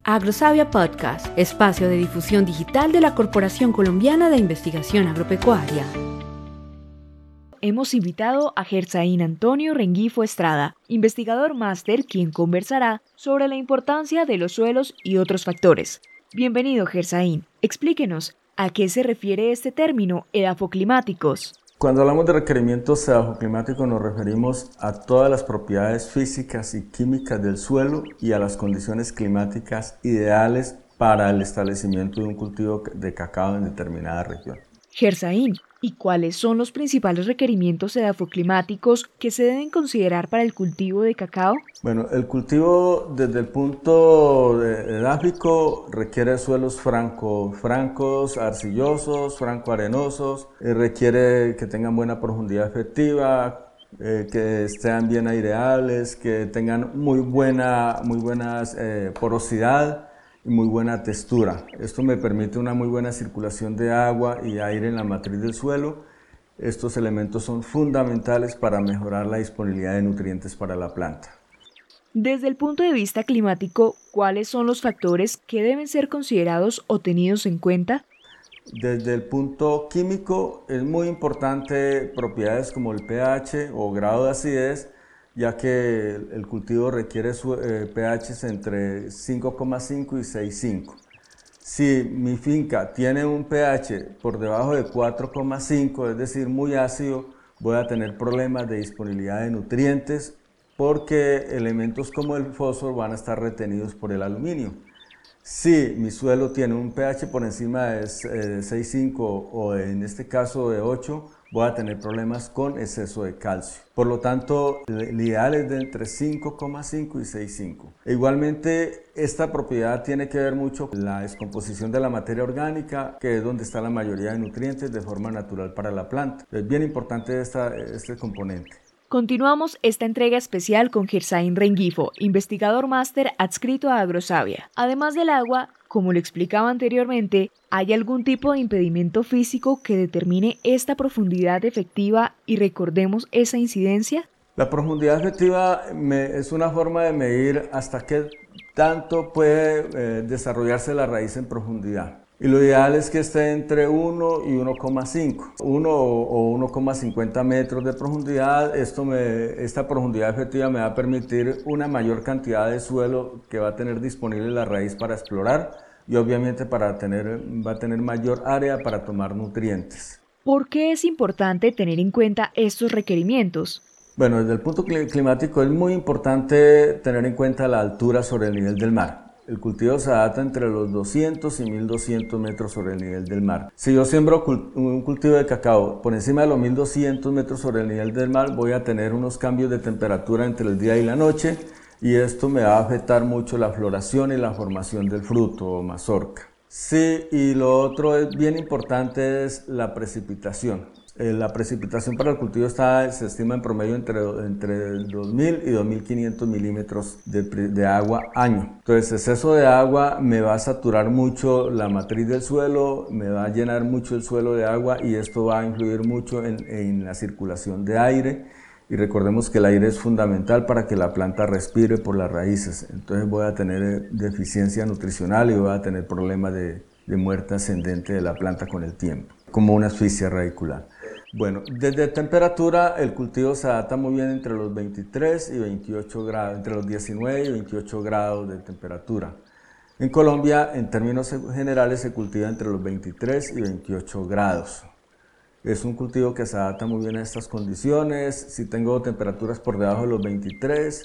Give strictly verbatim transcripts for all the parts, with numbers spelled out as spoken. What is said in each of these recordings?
Agrosavia Podcast, espacio de difusión digital de la Corporación Colombiana de Investigación Agropecuaria. Hemos invitado a Gersaín Antonio Rengifo Estrada, investigador máster, quien conversará sobre la importancia de los suelos y otros factores. Bienvenido, Gersaín. Explíquenos, ¿a qué se refiere este término, edafoclimáticos? Cuando hablamos de requerimientos edafoclimáticos nos referimos a todas las propiedades físicas y químicas del suelo y a las condiciones climáticas ideales para el establecimiento de un cultivo de cacao en determinada región. Gersaín, ¿y cuáles son los principales requerimientos edafoclimáticos que se deben considerar para el cultivo de cacao? Bueno, el cultivo desde el punto edáfico requiere suelos franco, francos, arcillosos, franco-arenosos, eh, requiere que tengan buena profundidad efectiva, eh, que estén bien aireables, que tengan muy buena, muy buenas, eh, porosidad y muy buena textura. Esto me permite una muy buena circulación de agua y aire en la matriz del suelo. Estos elementos son fundamentales para mejorar la disponibilidad de nutrientes para la planta. Desde el punto de vista climático, ¿cuáles son los factores que deben ser considerados o tenidos en cuenta? Desde el punto químico es muy importante propiedades como el pH o grado de acidez, ya que el cultivo requiere su, eh, pHs entre cinco coma cinco y seis coma cinco. Si mi finca tiene un pH por debajo de cuatro coma cinco, es decir, muy ácido, voy a tener problemas de disponibilidad de nutrientes porque elementos como el fósforo van a estar retenidos por el aluminio. Si mi suelo tiene un pH por encima de seis coma cinco o en este caso de ocho, voy a tener problemas con exceso de calcio. Por lo tanto, el ideal es de entre cinco coma cinco y seis coma cinco. E igualmente, esta propiedad tiene que ver mucho con la descomposición de la materia orgánica, que es donde está la mayoría de nutrientes de forma natural para la planta. Es bien importante esta, este componente. Continuamos esta entrega especial con Gersaín Rengifo, investigador máster adscrito a Agrosavia. Además del agua, como lo explicaba anteriormente, ¿hay algún tipo de impedimento físico que determine esta profundidad efectiva y recordemos esa incidencia? La profundidad efectiva me, es una forma de medir hasta qué tanto puede eh, desarrollarse la raíz en profundidad. Y lo ideal es que esté entre uno y uno coma cinco, uno o uno coma cincuenta metros de profundidad. Esto me, esta profundidad efectiva me va a permitir una mayor cantidad de suelo que va a tener disponible la raíz para explorar y obviamente para tener, va a tener mayor área para tomar nutrientes. ¿Por qué es importante tener en cuenta estos requerimientos? Bueno, desde el punto climático es muy importante tener en cuenta la altura sobre el nivel del mar. El cultivo se adapta entre los doscientos y mil doscientos metros sobre el nivel del mar. Si yo siembro un cultivo de cacao por encima de los mil doscientos metros sobre el nivel del mar, voy a tener unos cambios de temperatura entre el día y la noche y esto me va a afectar mucho la floración y la formación del fruto o mazorca. Sí, y lo otro es bien importante es la precipitación. La precipitación para el cultivo está, se estima en promedio entre, entre dos mil y dos mil quinientos milímetros de, de agua año. Entonces, exceso de agua me va a saturar mucho la matriz del suelo, me va a llenar mucho el suelo de agua y esto va a influir mucho en, en la circulación de aire. Y recordemos que el aire es fundamental para que la planta respire por las raíces. Entonces voy a tener deficiencia nutricional y voy a tener problemas de, de muerte ascendente de la planta con el tiempo, como una asfixia radicular. Bueno, desde temperatura el cultivo se adapta muy bien entre los veintitrés y veintiocho grados, entre los diecinueve y veintiocho grados de temperatura. En Colombia, en términos generales, se cultiva entre los veintitrés y veintiocho grados. Es un cultivo que se adapta muy bien a estas condiciones. Si tengo temperaturas por debajo de los veintitrés,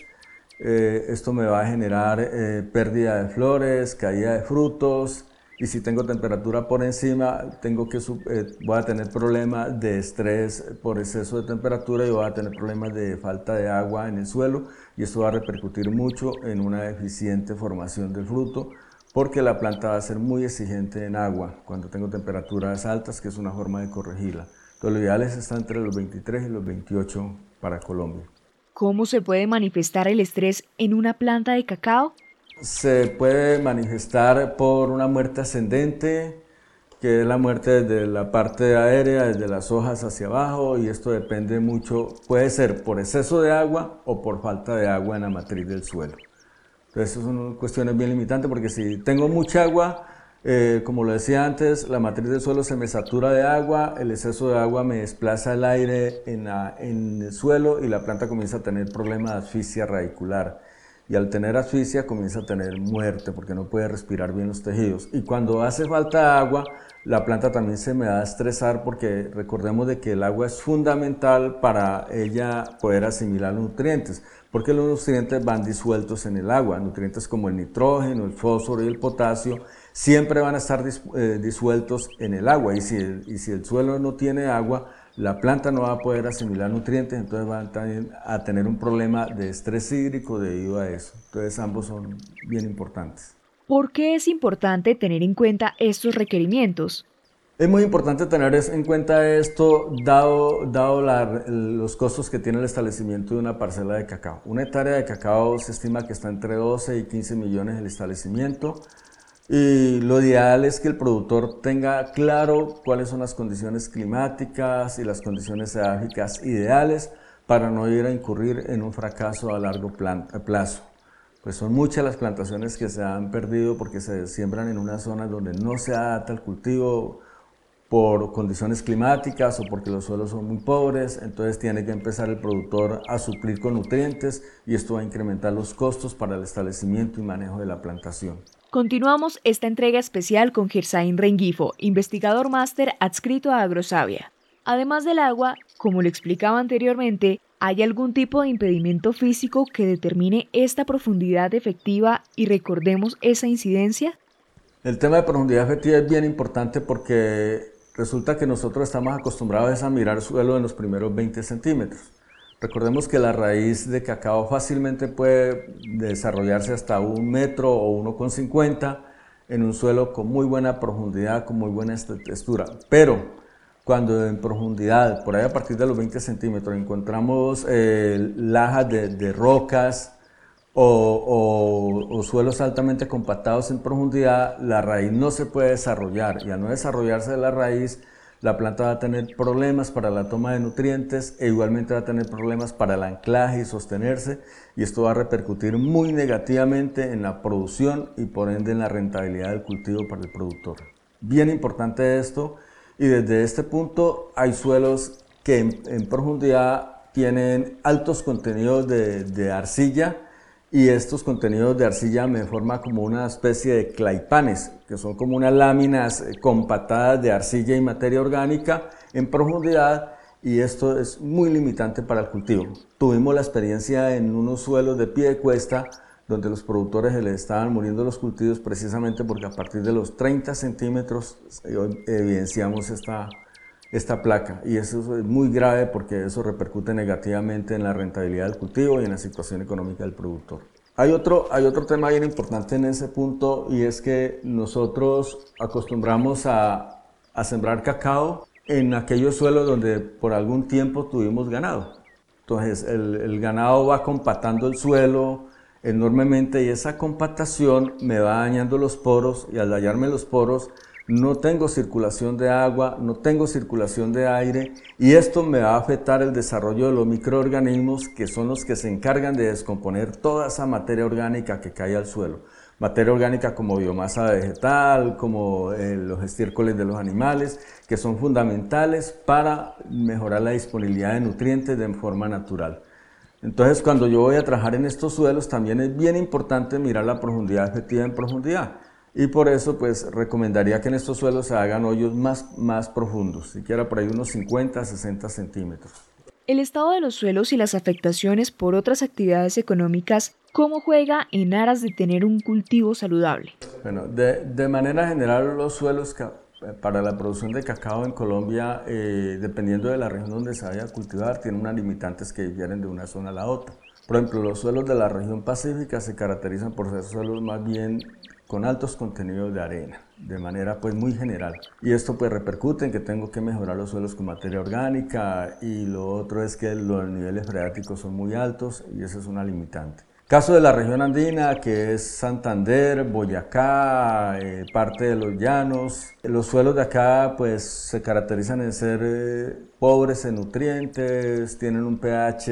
eh, esto me va a generar eh, pérdida de flores, caída de frutos. Y si tengo temperatura por encima, tengo que, eh, voy a tener problemas de estrés por exceso de temperatura y voy a tener problemas de falta de agua en el suelo y esto va a repercutir mucho en una deficiente formación del fruto porque la planta va a ser muy exigente en agua cuando tengo temperaturas altas, que es una forma de corregirla. Entonces, lo ideal es estar entre los veintitrés y los veintiocho para Colombia. ¿Cómo se puede manifestar el estrés en una planta de cacao? Se puede manifestar por una muerte ascendente, que es la muerte desde la parte aérea, desde las hojas hacia abajo, y esto depende mucho, puede ser por exceso de agua o por falta de agua en la matriz del suelo. Entonces, eso son cuestiones bien limitantes porque si tengo mucha agua, eh, como lo decía antes, la matriz del suelo se me satura de agua, el exceso de agua me desplaza el aire en, la, en el suelo y la planta comienza a tener problemas de asfixia radicular. Y al tener asfixia comienza a tener muerte porque no puede respirar bien los tejidos. Y cuando hace falta agua, la planta también se me va a estresar porque recordemos de que el agua es fundamental para ella poder asimilar los nutrientes, porque los nutrientes van disueltos en el agua. Nutrientes como el nitrógeno, el fósforo y el potasio siempre van a estar dis, eh, disueltos en el agua. Y si el, y si el suelo no tiene agua, la planta no va a poder asimilar nutrientes, entonces va a, a tener un problema de estrés hídrico debido a eso. Entonces ambos son bien importantes. ¿Por qué es importante tener en cuenta estos requerimientos? Es muy importante tener en cuenta esto dado, dado la, los costos que tiene el establecimiento de una parcela de cacao. Una hectárea de cacao se estima que está entre doce y quince millones el establecimiento. Y lo ideal es que el productor tenga claro cuáles son las condiciones climáticas y las condiciones edáficas ideales para no ir a incurrir en un fracaso a largo plazo. Pues son muchas las plantaciones que se han perdido porque se siembran en una zona donde no se adapta al cultivo por condiciones climáticas o porque los suelos son muy pobres, entonces tiene que empezar el productor a suplir con nutrientes y esto va a incrementar los costos para el establecimiento y manejo de la plantación. Continuamos esta entrega especial con Girsain Rengifo, investigador máster adscrito a Agrosavia. Además del agua, como lo explicaba anteriormente, ¿hay algún tipo de impedimento físico que determine esta profundidad efectiva y recordemos esa incidencia? El tema de profundidad efectiva es bien importante porque resulta que nosotros estamos acostumbrados a mirar suelo en los primeros veinte centímetros. Recordemos que la raíz de cacao fácilmente puede desarrollarse hasta un metro o uno coma cincuenta en un suelo con muy buena profundidad, con muy buena textura. Pero cuando en profundidad, por ahí a partir de los veinte centímetros, encontramos eh, lajas de, de rocas o, o, o suelos altamente compactados en profundidad, la raíz no se puede desarrollar y al no desarrollarse la raíz, la planta va a tener problemas para la toma de nutrientes e igualmente va a tener problemas para el anclaje y sostenerse y esto va a repercutir muy negativamente en la producción y por ende en la rentabilidad del cultivo para el productor. Bien importante esto y desde este punto hay suelos que en, en profundidad tienen altos contenidos de, de arcilla y estos contenidos de arcilla me forman como una especie de claypanes, que son como unas láminas compactadas de arcilla y materia orgánica en profundidad y esto es muy limitante para el cultivo. Tuvimos la experiencia en unos suelos de pie de cuesta donde los productores se les estaban muriendo los cultivos precisamente porque a partir de los treinta centímetros evidenciamos esta esta placa y eso es muy grave porque eso repercute negativamente en la rentabilidad del cultivo y en la situación económica del productor. Hay otro, hay otro tema bien importante en ese punto y es que nosotros acostumbramos a, a sembrar cacao en aquellos suelos donde por algún tiempo tuvimos ganado. Entonces el, el ganado va compactando el suelo enormemente y esa compactación me va dañando los poros y al dañarme los poros no tengo circulación de agua, no tengo circulación de aire y esto me va a afectar el desarrollo de los microorganismos que son los que se encargan de descomponer toda esa materia orgánica que cae al suelo. Materia orgánica como biomasa vegetal, como eh, los estiércoles de los animales, que son fundamentales para mejorar la disponibilidad de nutrientes de forma natural. Entonces, cuando yo voy a trabajar en estos suelos, también es bien importante mirar la profundidad efectiva en profundidad. Y por eso, pues, recomendaría que en estos suelos se hagan hoyos más, más profundos, siquiera por ahí unos cincuenta a sesenta centímetros. El estado de los suelos y las afectaciones por otras actividades económicas, ¿cómo juega en aras de tener un cultivo saludable? Bueno, de, de manera general, los suelos para la producción de cacao en Colombia, eh, dependiendo de la región donde se vaya a cultivar, tienen unas limitantes que difieren de una zona a la otra. Por ejemplo, los suelos de la región pacífica se caracterizan por ser suelos más bien con altos contenidos de arena, de manera pues muy general. Y esto pues repercute en que tengo que mejorar los suelos con materia orgánica y lo otro es que los niveles freáticos son muy altos y eso es una limitante. Caso de la región andina, que es Santander, Boyacá, eh, parte de los llanos. Los suelos de acá pues se caracterizan en ser eh, pobres en nutrientes, tienen un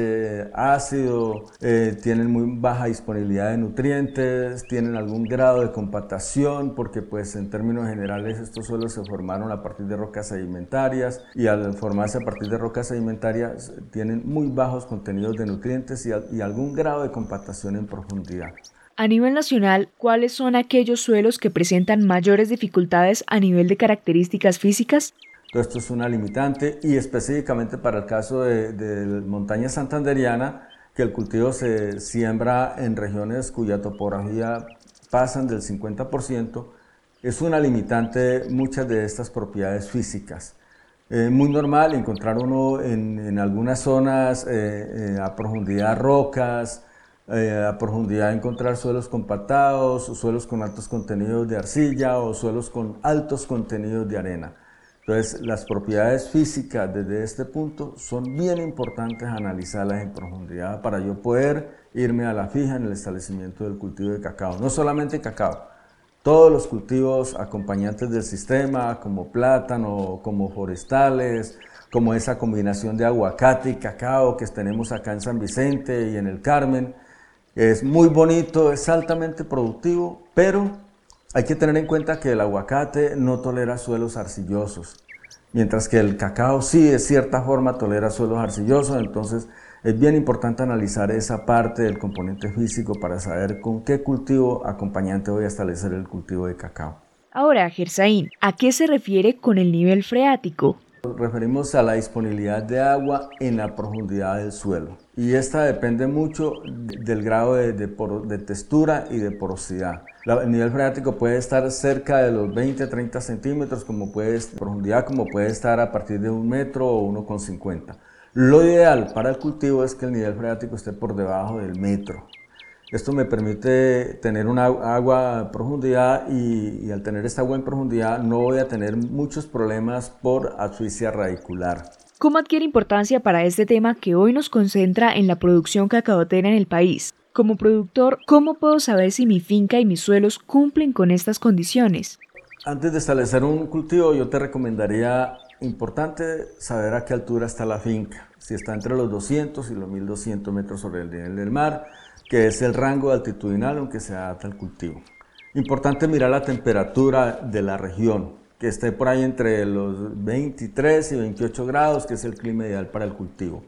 pH ácido, eh, tienen muy baja disponibilidad de nutrientes, tienen algún grado de compactación porque pues en términos generales estos suelos se formaron a partir de rocas sedimentarias y al formarse a partir de rocas sedimentarias tienen muy bajos contenidos de nutrientes y, y algún grado de compactación en profundidad. A nivel nacional, ¿cuáles son aquellos suelos que presentan mayores dificultades a nivel de características físicas? Esto es una limitante y específicamente para el caso de, de montaña santanderiana, que el cultivo se siembra en regiones cuya topografía pasan del cincuenta por ciento, es una limitante muchas de estas propiedades físicas. Es muy normal encontrar uno en, en algunas zonas eh, eh, a profundidad rocas, eh, a profundidad encontrar suelos compactados, suelos con altos contenidos de arcilla o suelos con altos contenidos de arena. Entonces, las propiedades físicas desde este punto son bien importantes analizarlas en profundidad para yo poder irme a la fija en el establecimiento del cultivo de cacao. No solamente cacao, todos los cultivos acompañantes del sistema, como plátano, como forestales, como esa combinación de aguacate y cacao que tenemos acá en San Vicente y en el Carmen. Es muy bonito, es altamente productivo, pero hay que tener en cuenta que el aguacate no tolera suelos arcillosos, mientras que el cacao sí de cierta forma tolera suelos arcillosos. Entonces es bien importante analizar esa parte del componente físico para saber con qué cultivo acompañante voy a establecer el cultivo de cacao. Ahora, Gersaín, ¿a qué se refiere con el nivel freático? Nos referimos a la disponibilidad de agua en la profundidad del suelo y esta depende mucho del grado de, de, por, de textura y de porosidad. La, el nivel freático puede estar cerca de los veinte a treinta centímetros como puede, profundidad, como puede estar a partir de un metro o uno con cincuenta. Lo ideal para el cultivo es que el nivel freático esté por debajo del metro. Esto me permite tener una agua en profundidad y, y al tener esta agua en profundidad no voy a tener muchos problemas por asfixia radicular. ¿Cómo adquiere importancia para este tema que hoy nos concentra en la producción cacaotera en el país? Como productor, ¿cómo puedo saber si mi finca y mis suelos cumplen con estas condiciones? Antes de establecer un cultivo, yo te recomendaría, importante, saber a qué altura está la finca. Si está entre los doscientos y los mil doscientos metros sobre el nivel del mar, que es el rango altitudinal en que se adapta el cultivo. Importante mirar la temperatura de la región, que esté por ahí entre los veintitrés y veintiocho grados, que es el clima ideal para el cultivo.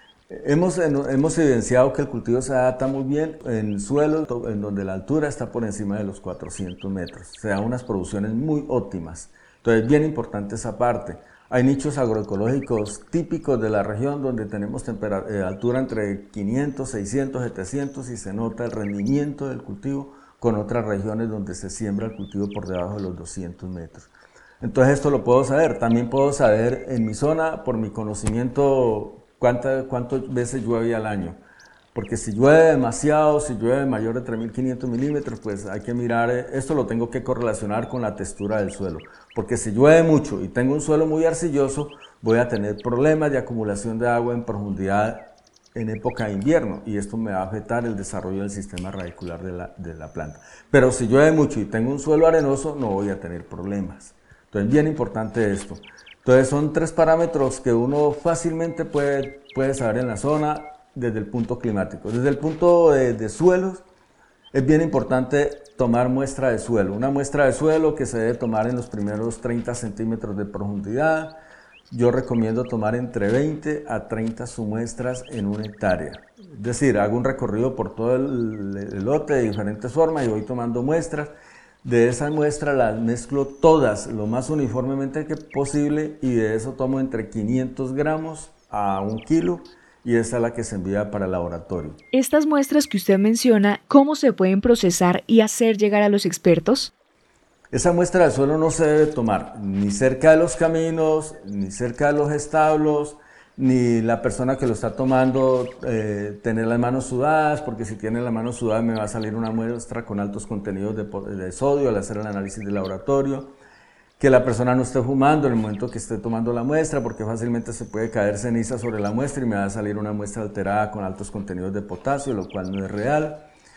Hemos, hemos evidenciado que el cultivo se adapta muy bien en suelos en donde la altura está por encima de los cuatrocientos metros. Se dan unas producciones muy óptimas. Entonces, bien importante esa parte. Hay nichos agroecológicos típicos de la región donde tenemos eh, altura entre quinientos, seiscientos, setecientos y se nota el rendimiento del cultivo con otras regiones donde se siembra el cultivo por debajo de los doscientos metros. Entonces esto lo puedo saber. También puedo saber en mi zona, por mi conocimiento, cuántas cuántas veces llueve al año. Porque si llueve demasiado, si llueve mayor de tres mil quinientos milímetros, pues hay que mirar, esto lo tengo que correlacionar con la textura del suelo. Porque si llueve mucho y tengo un suelo muy arcilloso, voy a tener problemas de acumulación de agua en profundidad en época de invierno y esto me va a afectar el desarrollo del sistema radicular de la, de la planta. Pero si llueve mucho y tengo un suelo arenoso, no voy a tener problemas. Entonces, bien importante esto. Entonces, son tres parámetros que uno fácilmente puede, puede saber en la zona desde el punto climático. Desde el punto de, de suelos, es bien importante tomar muestra de suelo. Una muestra de suelo que se debe tomar en los primeros treinta centímetros de profundidad. Yo recomiendo tomar entre veinte a treinta submuestras en una hectárea. Es decir, hago un recorrido por todo el, el lote de diferentes formas y voy tomando muestras. De esas muestras las mezclo todas lo más uniformemente que posible y de eso tomo entre quinientos gramos a un kilo y esa es la que se envía para el laboratorio. Estas muestras que usted menciona, ¿cómo se pueden procesar y hacer llegar a los expertos? Esa muestra de suelo no se debe tomar ni cerca de los caminos, ni cerca de los establos, ni la persona que lo está tomando eh, tener las manos sudadas, porque si tiene las manos sudadas me va a salir una muestra con altos contenidos de, de sodio al hacer el análisis de laboratorio. Que la persona no esté fumando en el momento que esté tomando la muestra, porque fácilmente se puede caer ceniza sobre la muestra y me va a salir una muestra alterada con altos contenidos de potasio, lo cual no es real.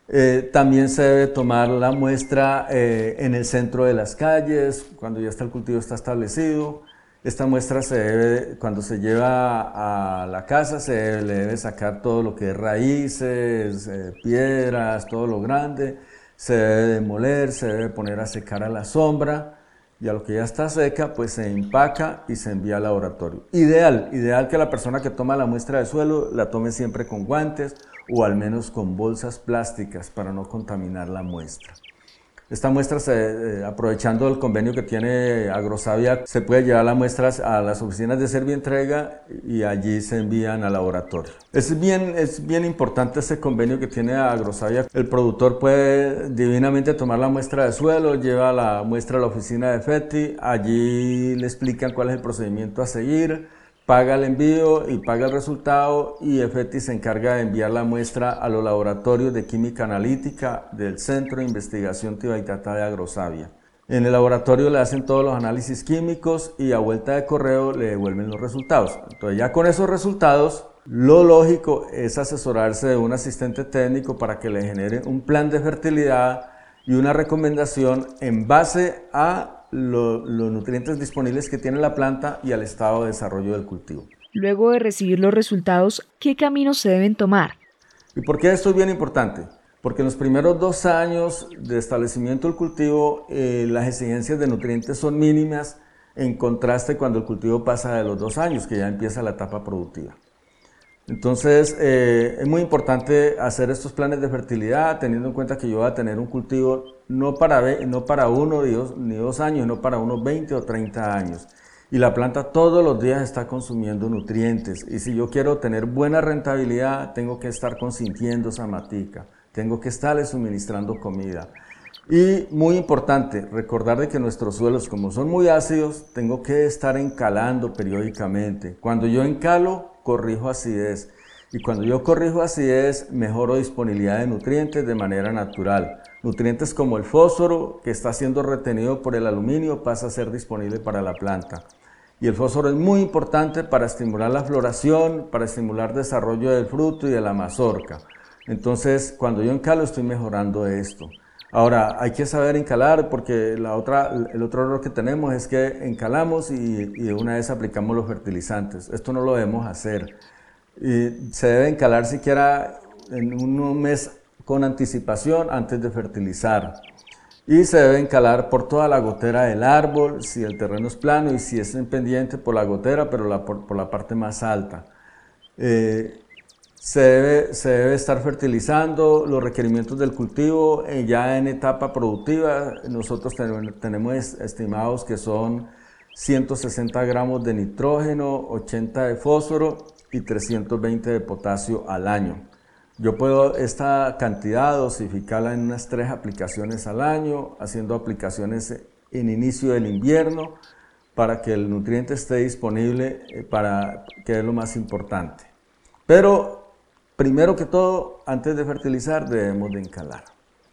Eh, también se debe tomar la muestra eh, en el centro de las calles, cuando ya está el cultivo está establecido. Esta muestra se debe, cuando se lleva a la casa, se debe, le debe sacar todo lo que es raíces, eh, piedras, todo lo grande. Se debe demoler, se debe poner a secar a la sombra. Y a lo que ya está seca, pues se empaca y se envía al laboratorio. Ideal, ideal que la persona que toma la muestra de suelo la tome siempre con guantes o al menos con bolsas plásticas para no contaminar la muestra. Esta muestra, se, eh, aprovechando el convenio que tiene Agrosavia, se puede llevar las muestras a las oficinas de Servientrega y allí se envían al laboratorio. Es bien, es bien importante ese convenio que tiene Agrosavia. El productor puede divinamente tomar la muestra de suelo, lleva la muestra a la oficina de FETI, allí le explican cuál es el procedimiento a seguir, paga el envío y paga el resultado, y FETI se encarga de enviar la muestra a los laboratorios de química analítica del Centro de Investigación Tibaitatá de Agrosavia. En el laboratorio le hacen todos los análisis químicos y a vuelta de correo le devuelven los resultados. Entonces ya con esos resultados, lo lógico es asesorarse de un asistente técnico para que le genere un plan de fertilidad y una recomendación en base a Lo, los nutrientes disponibles que tiene la planta y al estado de desarrollo del cultivo. Luego de recibir los resultados, ¿qué caminos se deben tomar? ¿Y por qué esto es bien importante? Porque en los primeros dos años de establecimiento del cultivo, eh, las exigencias de nutrientes son mínimas, en contraste cuando el cultivo pasa de los dos años, que ya empieza la etapa productiva. Entonces, eh, es muy importante hacer estos planes de fertilidad, teniendo en cuenta que yo voy a tener un cultivo no para, no para uno ni dos años, no para unos veinte o treinta años. Y la planta todos los días está consumiendo nutrientes. Y si yo quiero tener buena rentabilidad, tengo que estar consintiendo esa matica, tengo que estarle suministrando comida. Y muy importante, recordar de que nuestros suelos, como son muy ácidos, tengo que estar encalando periódicamente. Cuando yo encalo, corrijo acidez. Y cuando yo corrijo acidez, mejoro disponibilidad de nutrientes de manera natural. Nutrientes como el fósforo, que está siendo retenido por el aluminio, pasa a ser disponible para la planta. Y el fósforo es muy importante para estimular la floración, para estimular el desarrollo del fruto y de la mazorca. Entonces, cuando yo encalo, estoy mejorando esto. Ahora, hay que saber encalar, porque la otra, el otro error que tenemos es que encalamos y, y de una vez aplicamos los fertilizantes. Esto no lo debemos hacer. Y se debe encalar siquiera en un mes con anticipación antes de fertilizar. Y se debe encalar por toda la gotera del árbol, si el terreno es plano, y si es en pendiente por la gotera, pero la, por, por la parte más alta. Eh, Se debe, se debe estar fertilizando los requerimientos del cultivo eh, ya en etapa productiva. Nosotros ten, tenemos estimados que son ciento sesenta gramos de nitrógeno, ochenta de fósforo y trescientos veinte de potasio al año. Yo puedo esta cantidad dosificarla en unas tres aplicaciones al año, haciendo aplicaciones en inicio del invierno para que el nutriente esté disponible, eh, para que es lo más importante. Pero primero que todo, antes de fertilizar, debemos de encalar.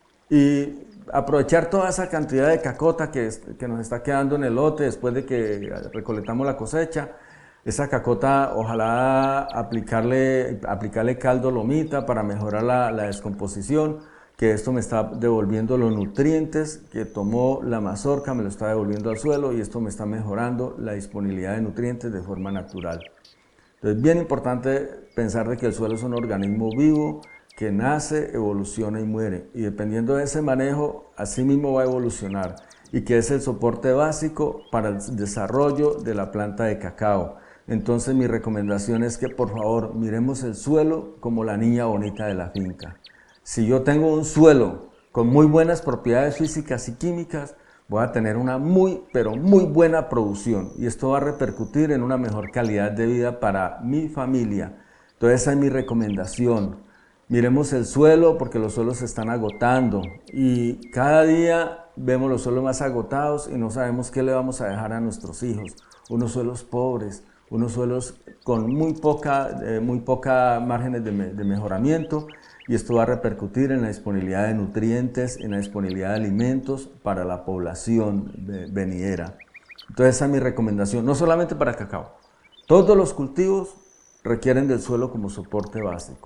Y aprovechar toda esa cantidad de cacota que, que nos está quedando en el lote después de que recolectamos la cosecha. Esa cacota, ojalá aplicarle, aplicarle caldo lomita para mejorar la, la descomposición, que esto me está devolviendo los nutrientes que tomó la mazorca, me lo está devolviendo al suelo, y esto me está mejorando la disponibilidad de nutrientes de forma natural. Entonces, bien importante pensar de que el suelo es un organismo vivo que nace, evoluciona y muere. Y dependiendo de ese manejo, así mismo va a evolucionar. Y que es el soporte básico para el desarrollo de la planta de cacao. Entonces, mi recomendación es que, por favor, miremos el suelo como la niña bonita de la finca. Si yo tengo un suelo con muy buenas propiedades físicas y químicas, voy a tener una muy, pero muy buena producción, y esto va a repercutir en una mejor calidad de vida para mi familia. Entonces, esa es mi recomendación. Miremos el suelo, porque los suelos se están agotando y cada día vemos los suelos más agotados y no sabemos qué le vamos a dejar a nuestros hijos. Unos suelos pobres, unos suelos con muy poca, eh, muy poca márgenes de, me, de mejoramiento, y esto va a repercutir en la disponibilidad de nutrientes, en la disponibilidad de alimentos para la población venidera. Entonces, esa es mi recomendación, no solamente para cacao. Todos los cultivos requieren del suelo como soporte básico.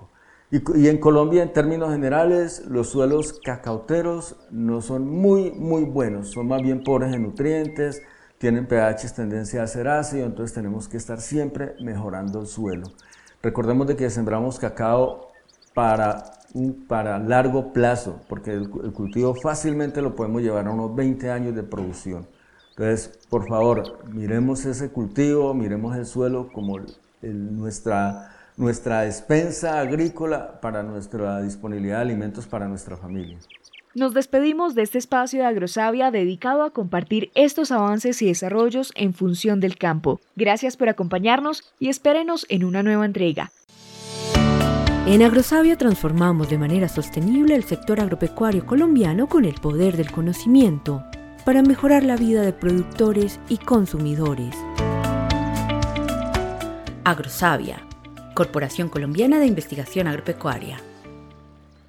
Y, y en Colombia, en términos generales, los suelos cacauteros no son muy, muy buenos, son más bien pobres en nutrientes, tienen pH tendencia a ser ácido, entonces tenemos que estar siempre mejorando el suelo. Recordemos de que sembramos cacao para, un, para largo plazo, porque el, el cultivo fácilmente lo podemos llevar a unos veinte años de producción. Entonces, por favor, miremos ese cultivo, miremos el suelo como el, el, nuestra, nuestra despensa agrícola para nuestra disponibilidad de alimentos para nuestra familia. Nos despedimos de este espacio de Agrosavia dedicado a compartir estos avances y desarrollos en función del campo. Gracias por acompañarnos y espérenos en una nueva entrega. En Agrosavia transformamos de manera sostenible el sector agropecuario colombiano con el poder del conocimiento para mejorar la vida de productores y consumidores. Agrosavia, Corporación Colombiana de Investigación Agropecuaria.